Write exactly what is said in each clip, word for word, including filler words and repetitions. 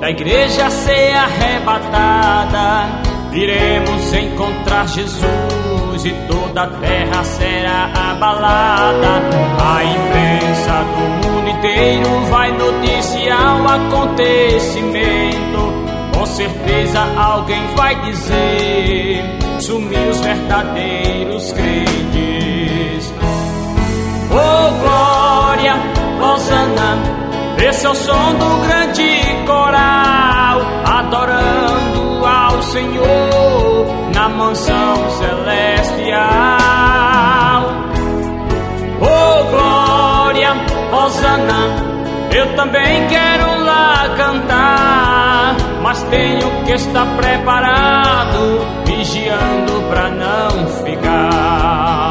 da igreja ser arrebatada, iremos encontrar Jesus e toda a terra será abalada. A imprensa do mundo inteiro vai noticiar o acontecimento. Com certeza alguém vai dizer: sumiu os verdadeiros crentes. Oh glória, Hosana, esse é o som do grande coral, adorando ao Senhor na mansão celestial. Oh glória, Hosana, eu também quero lá cantar, mas tenho que estar preparado, vigiando pra não ficar.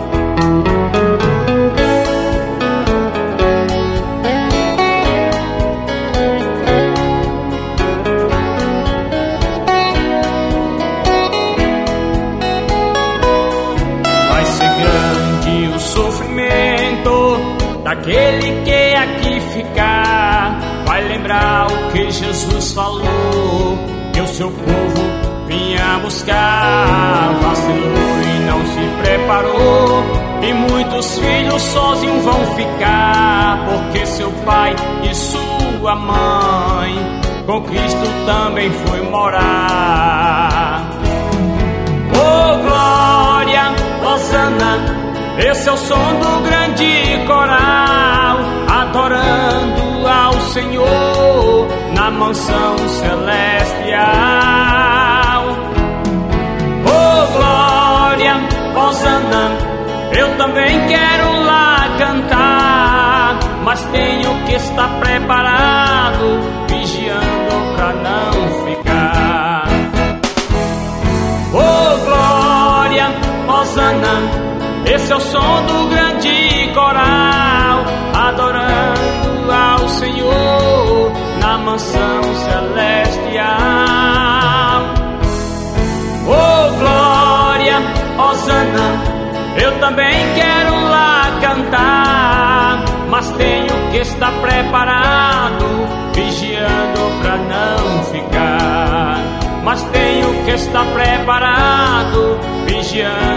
Vai ser grande o sofrimento daquele que aqui ficar. Vai lembrar o que Jesus falou, que o seu povo vinha buscar. Vacilou e não se preparou, e muitos filhos sozinhos vão ficar, porque seu pai e sua mãe com Cristo também foi morar. Oh glória, Hosana, esse é o som do grande coral, adorando ao Senhor na mansão celestial. Oh glória, Hosana, eu também quero lá cantar, mas tenho que estar preparado, vigiando pra não ficar. Oh glória, Hosana, esse é o som do grande coral, adorando ao Senhor na mansão celestial. Oh glória, Hosana, eu também quero lá cantar, mas tenho que estar preparado, vigiando pra não ficar. Mas tenho que estar preparado, vigiando